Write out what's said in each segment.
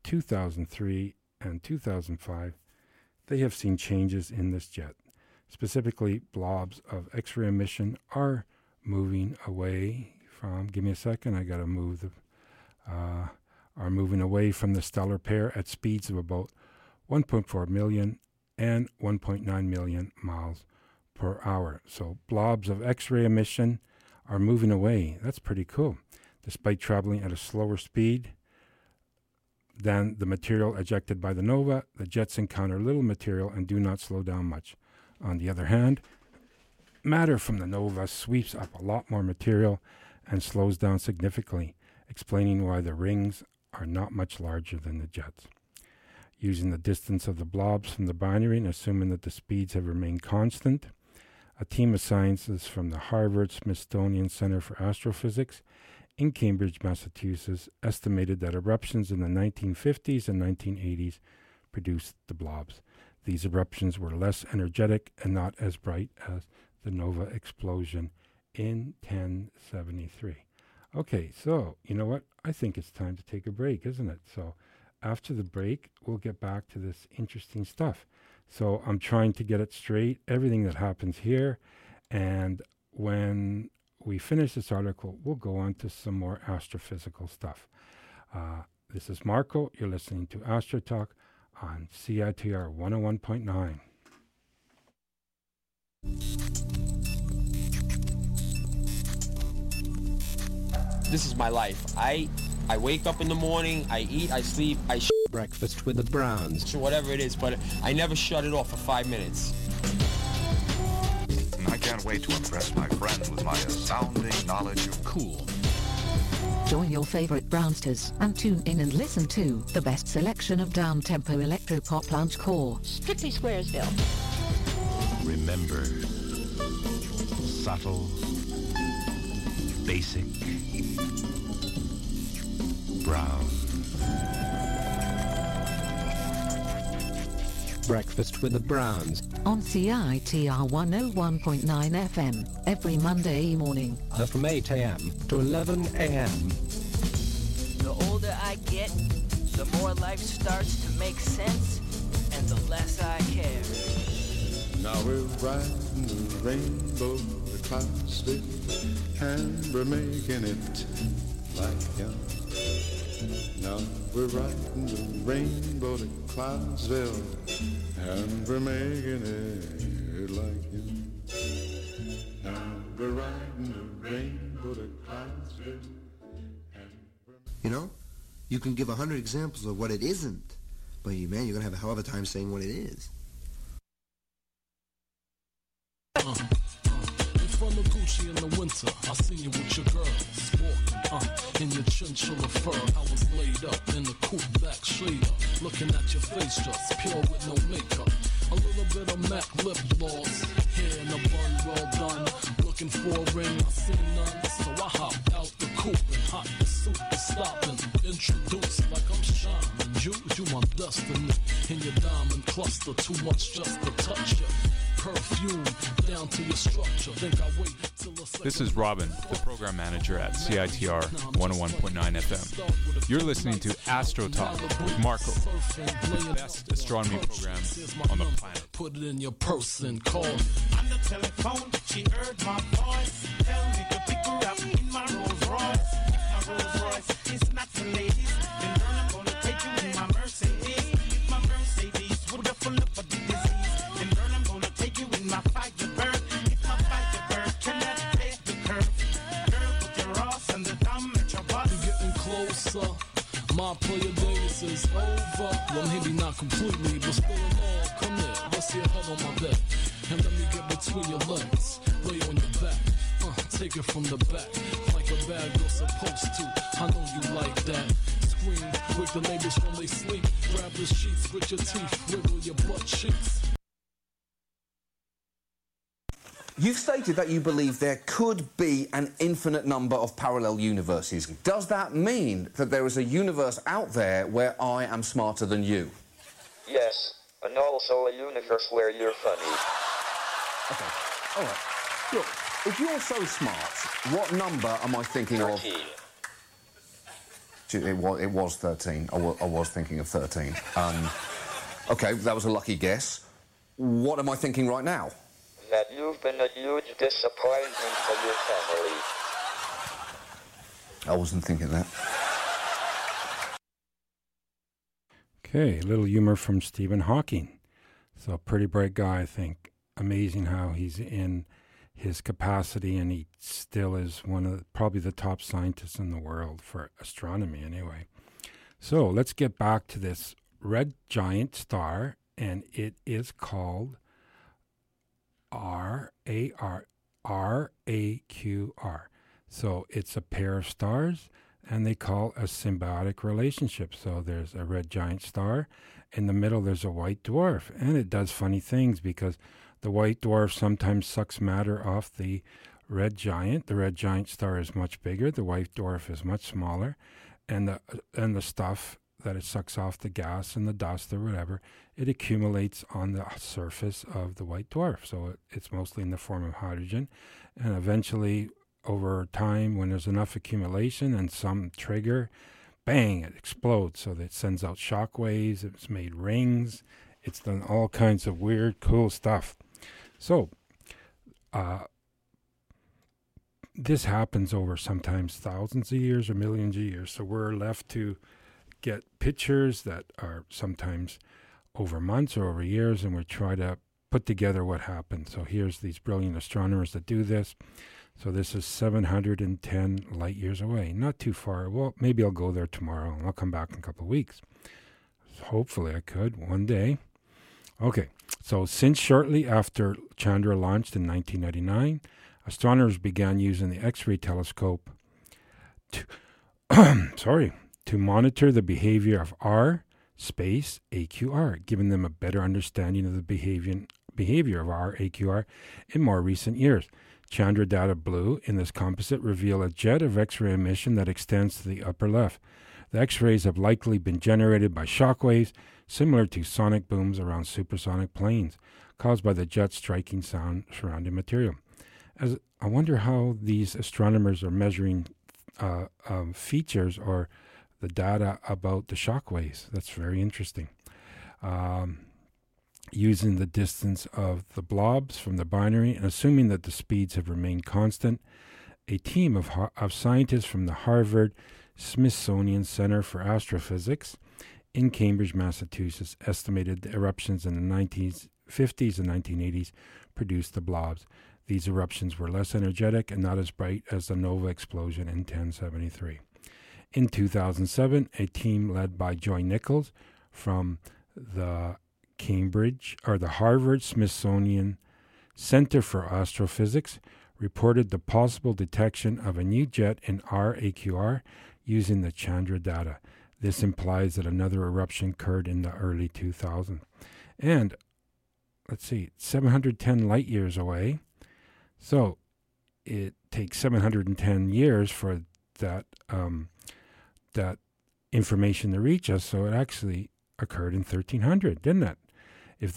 2003 and 2005, they have seen changes in this jet. Specifically, blobs of X-ray emission are moving away from, give me a second, I gotta move the, are moving away from the stellar pair at speeds of about 1.4 million and 1.9 million miles per hour. So blobs of X-ray emission are moving away. That's pretty cool. Despite traveling at a slower speed than the material ejected by the nova, the jets encounter little material and do not slow down much. On the other hand, matter from the nova sweeps up a lot more material and slows down significantly, explaining why the rings are not much larger than the jets. Using the distance of the blobs from the binary and assuming that the speeds have remained constant, a team of scientists from the Harvard-Smithsonian Center for Astrophysics in Cambridge, Massachusetts, estimated that eruptions in the 1950s and 1980s produced the blobs. These eruptions were less energetic and not as bright as the nova explosion in 1073. Okay, so you know what? I think it's time to take a break, isn't it? So after the break, we'll get back to this interesting stuff. So I'm trying to get it straight, everything that happens here. And when we finish this article, we'll go on to some more astrophysical stuff. This is Marco. You're listening to Astro Talk on CITR 101.9. This is my life. I wake up in the morning, I eat, I sleep, I breakfast with the Browns. Whatever it is, but I never shut it off for 5 minutes. I can't wait to impress my friends with my astounding knowledge of cool. Join your favorite Brownsters and tune in and listen to the best selection of down-tempo electro-pop lounge core. Strictly Squaresville. Remember, subtle, basic, brown. Breakfast with the Browns on CITR 101.9 FM every Monday morning from 8 a.m. to 11 a.m. The older I get, the more life starts to make sense, and the less I care. Now we're riding the rainbow, the clouds dip, and we're making it like young. Now we're riding the rainbow to Cloudsville, and we're making it like you. Now we're riding the rainbow to Cloudsville. You know, you can give 100 examples of what it isn't, but man, you're gonna have a hell of a time saying what it is. From the Gucci in the winter, I seen you with your girls walking, in your chinchilla fur. I was laid up in the coupe back shader, looking at your face just pure with no makeup. A little bit of MAC lip gloss, hair in a bun well done. Looking for a ring, I seen none, so I hopped out the coupe and hot the suit to stop and introduce like I'm shining. You my destiny in your diamond cluster, too much just to touch you. Perfume down to your structure. Think I wait till This is Robin, the program manager at CITR 101.9 FM. You're listening to Astro Talk with Marco, the best astronomy program on the planet. Put it in your purse and call me. On the telephone, she heard my voice. Tell me to pick her up in my Rolls Royce. My Rolls Royce is not for ladies. Then girl, I'm gonna take you in my Mercedes. My Mercedes would have full up of the disease. Then girl, I'm gonna take you in my Firebird. If my Firebird cannot take the curve. Girl, put your ass on the dumb at your butt. You're getting closer. My player days is over. Well, maybe not completely, but still in all. Come here, rest your head on my bed. And let me get between your legs. Lay on your back. Take it from the back. Like a bad girl supposed to. I know you like that. Scream, wake the neighbors from they sleep. Grab the sheets with your teeth. Wiggle your butt cheeks. You've stated that you believe there could be an infinite number of parallel universes. Does that mean that there is a universe out there where I am smarter than you? Yes, and also a universe where you're funny. Okay, all right. Look, if you're so smart, what number am I thinking 13. of? It was 13. I was thinking of 13. Okay, that was a lucky guess. What am I thinking right now? That you've been a huge disappointment to your family. I wasn't thinking that. Okay, a little humor from Stephen Hawking. So a pretty bright guy, I think. Amazing how he's in his capacity, and he still is probably the top scientists in the world for astronomy anyway. So let's get back to this red giant star, and it is called RAQR. So it's a pair of stars, and they call a symbiotic relationship. So there's a red giant star. In the middle, there's a white dwarf, and it does funny things because the white dwarf sometimes sucks matter off the red giant. The red giant star is much bigger. The white dwarf is much smaller, and the stuff that it sucks off, the gas and the dust or whatever, it accumulates on the surface of the white dwarf. So it's mostly in the form of hydrogen, and eventually, over time, when there's enough accumulation and some trigger, bang, it explodes. So that it sends out shock waves. It's made rings. It's done all kinds of weird, cool stuff. So this happens over sometimes thousands of years or millions of years. So we're left to get pictures that are sometimes over months or over years, and we try to put together what happened. So here's these brilliant astronomers that do this. So this is 710 light years away. Not too far. Well, maybe I'll go there tomorrow, and I'll come back in a couple of weeks. Hopefully I could one day. Okay, so since shortly after Chandra launched in 1999, astronomers began using the X-ray telescope to monitor the behavior of R space AQR, giving them a better understanding of the behavior of R AQR in more recent years. Chandra data blue in this composite reveal a jet of X-ray emission that extends to the upper left. The X-rays have likely been generated by shock waves similar to sonic booms around supersonic planes, caused by the jet striking surrounding material. I wonder how these astronomers are measuring features or the data about the shock waves. That's very interesting. Using the distance of the blobs from the binary and assuming that the speeds have remained constant, a team of scientists from the Harvard Smithsonian Center for Astrophysics in Cambridge, Massachusetts, estimated the eruptions in the 1950s and 1980s produced the blobs. These eruptions were less energetic and not as bright as the nova explosion in 1073. In 2007, a team led by Joy Nichols from the Harvard Smithsonian Center for Astrophysics reported the possible detection of a new jet in RAQR using the Chandra data. This implies that another eruption occurred in the early 2000s. And, 710 light years away. So it takes 710 years for that information to reach us. So it actually occurred in 1300, didn't it? If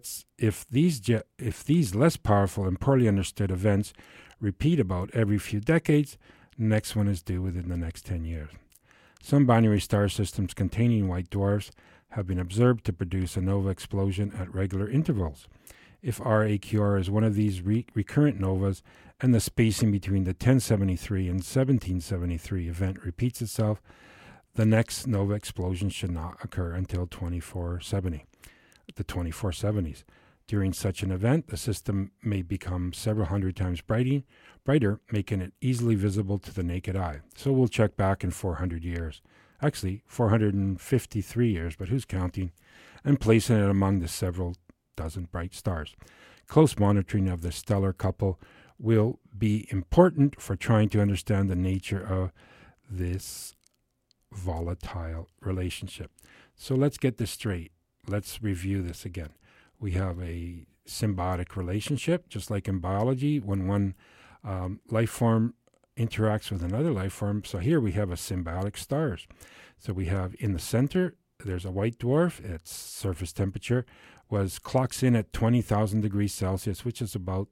these less powerful and poorly understood events repeat about every few decades, the next one is due within the next 10 years. Some binary star systems containing white dwarfs have been observed to produce a nova explosion at regular intervals. If RAQR is one of these recurrent novas and the spacing between the 1073 and 1773 event repeats itself, the next nova explosion should not occur until the 2470s. During such an event, the system may become several hundred times brighter, making it easily visible to the naked eye. So we'll check back in 400 years. Actually, 453 years, but who's counting? And placing it among the several dozen bright stars. Close monitoring of the stellar couple will be important for trying to understand the nature of this volatile relationship. So let's get this straight. Let's review this again. We have a symbiotic relationship, just like in biology, when one life form interacts with another life form. So here we have a symbiotic stars. So we have in the center, there's a white dwarf. Its surface temperature clocks in at 20,000 degrees Celsius, which is about,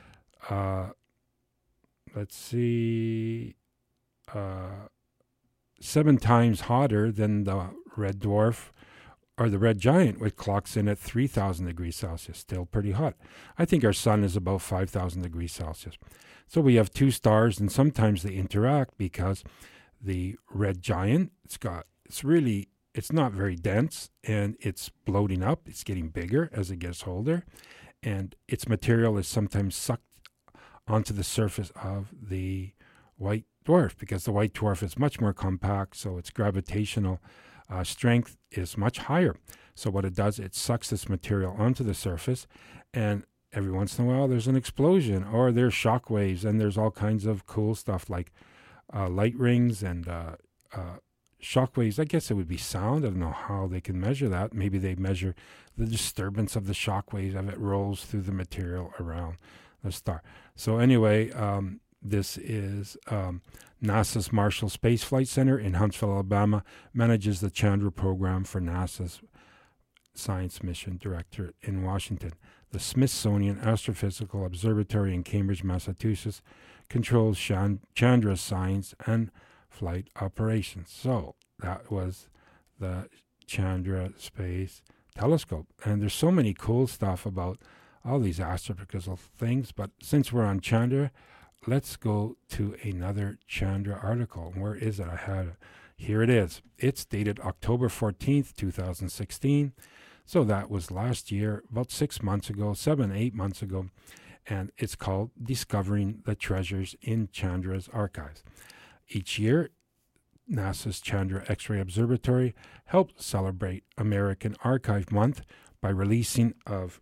7 7 times hotter than the red dwarf or the red giant, which clocks in at 3,000 degrees Celsius. Still pretty hot. I think our sun is about 5,000 degrees Celsius. So we have 2 stars, and sometimes they interact because the red giant, it's not very dense, and it's bloating up. It's getting bigger as it gets older, and its material is sometimes sucked onto the surface of the white dwarf because the white dwarf is much more compact, so its gravitational strength is much higher. So what it does, it sucks this material onto the surface, and every once in a while there's an explosion, or there's shock waves, and there's all kinds of cool stuff like light rings and shock waves. I guess it would be sound. I don't know how they can measure that. Maybe they measure the disturbance of the shock waves as it rolls through the material around the star. So anyway, this is NASA's Marshall Space Flight Center in Huntsville, Alabama, manages the Chandra program for NASA's Science Mission Directorate in Washington. The Smithsonian Astrophysical Observatory in Cambridge, Massachusetts, controls Chandra's science and flight operations. So that was the Chandra Space Telescope. And there's so many cool stuff about all these astrophysical things, but since we're on Chandra, let's go to another Chandra article. Where is it? I had it. Here it is. It's dated October 14th, 2016. So that was last year, about 8 months ago. And it's called Discovering the Treasures in Chandra's Archives. Each year, NASA's Chandra X-ray Observatory helps celebrate American Archive Month by releasing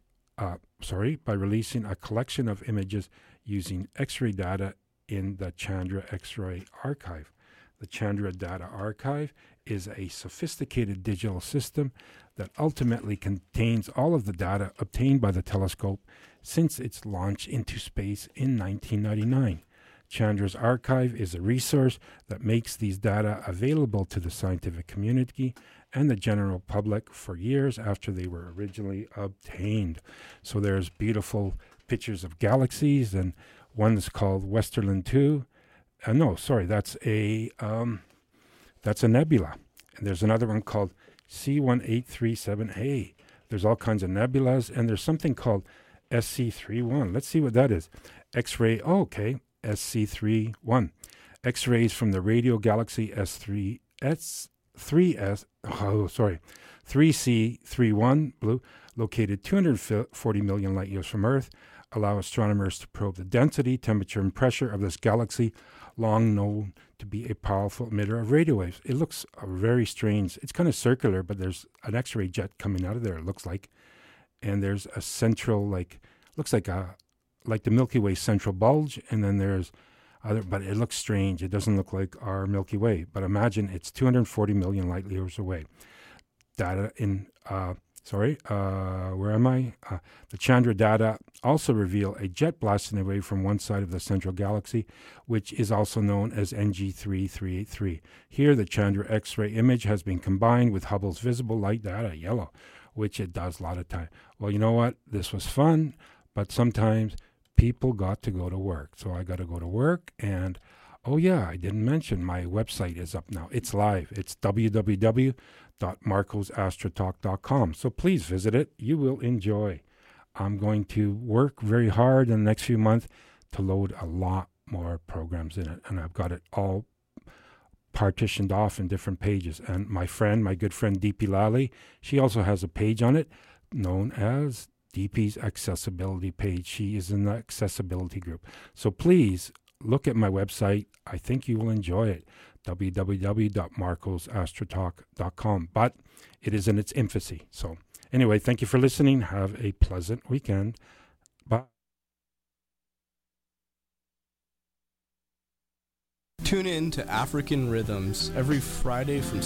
a collection of images using X-ray data in the Chandra X-ray Archive. The Chandra Data Archive is a sophisticated digital system that ultimately contains all of the data obtained by the telescope since its launch into space in 1999. Chandra's Archive is a resource that makes these data available to the scientific community and the general public for years after they were originally obtained. So there's beautiful pictures of galaxies, and one is called Westerlund 2. That's a nebula. And there's another one called C1837A. There's all kinds of nebulas, and there's something called SC31. Let's see what that is. X-ray, SC31. X-rays from the radio galaxy 3C31 blue, located 240 million light years from Earth, allow astronomers to probe the density, temperature, and pressure of this galaxy, long known to be a powerful emitter of radio waves. It looks very strange. It's kind of circular, but there's an X-ray jet coming out of there, it looks like. And there's a central, looks like the Milky Way central bulge, and then there's other, but it looks strange. It doesn't look like our Milky Way, but imagine it's 240 million light years away. Data in, where am I? The Chandra data also reveal a jet blasting away from one side of the central galaxy, which is also known as NG3383. Here, the Chandra X-ray image has been combined with Hubble's visible light data, yellow, which it does a lot of time. Well, you know what? This was fun, but sometimes people got to go to work. So I got to go to work, and I didn't mention my website is up now. It's live. It's www.marcosastrotalk.com. So please visit it. You will enjoy. I'm going to work very hard in the next few months to load a lot more programs in it, and I've got it all partitioned off in different pages. And my good friend DP Lally, she also has a page on it known as DP's accessibility page. She is in the accessibility group. So please look at my website. I think you will enjoy it. www.marcosastrotalk.com. But it is in its infancy. So anyway, thank you for listening. Have a pleasant weekend. Bye. Tune in to African Rhythms every Friday from